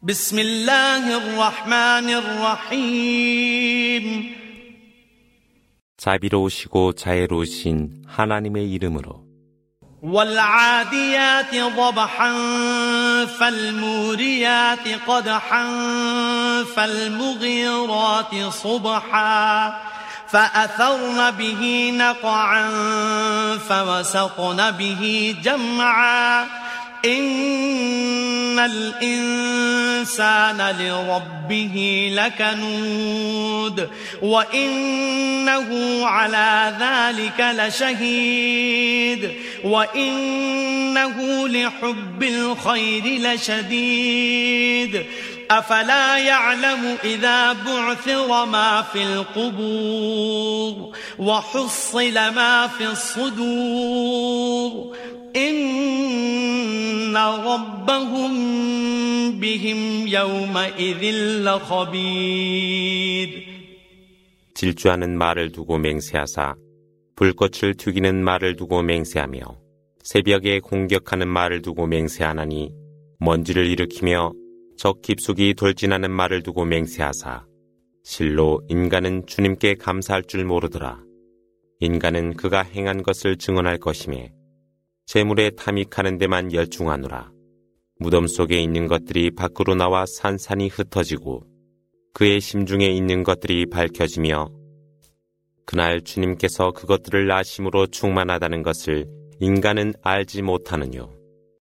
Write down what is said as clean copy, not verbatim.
بسم الله الرحمن الرحيم 자비로우시고 자애로우신 하나님의 이름으로 والعاديات ضبحا فالموريات قدحا فالمغيرات صبحا فأثرن به نقعا فوسطن به جمعا إن الإنسان لربه لكنود وإنه على ذلك لشهيد وإنه لحب الخير لشديد أفلا يعلم إذا بعثر ما في القبور وحصل ما في الصدور إن ربهم بهم يومئذ لخبير 질주하는 말을 두고 맹세하사 불꽃을 튀기는 말을 두고 맹세하며 새벽에 공격하는 말을 두고 맹세하나니 먼지를 일으키며 적 깊숙이 돌진하는 말을 두고 맹세하사 실로 인간은 주님께 감사할 줄 모르더라. 인간은 그가 행한 것을 증언할 것이며 재물에 탐닉하는 데만 열중하노라. 무덤 속에 있는 것들이 밖으로 나와 산산이 흩어지고 그의 심중에 있는 것들이 밝혀지며 그날 주님께서 그것들을 아심으로 충만하다는 것을 인간은 알지 못하느뇨.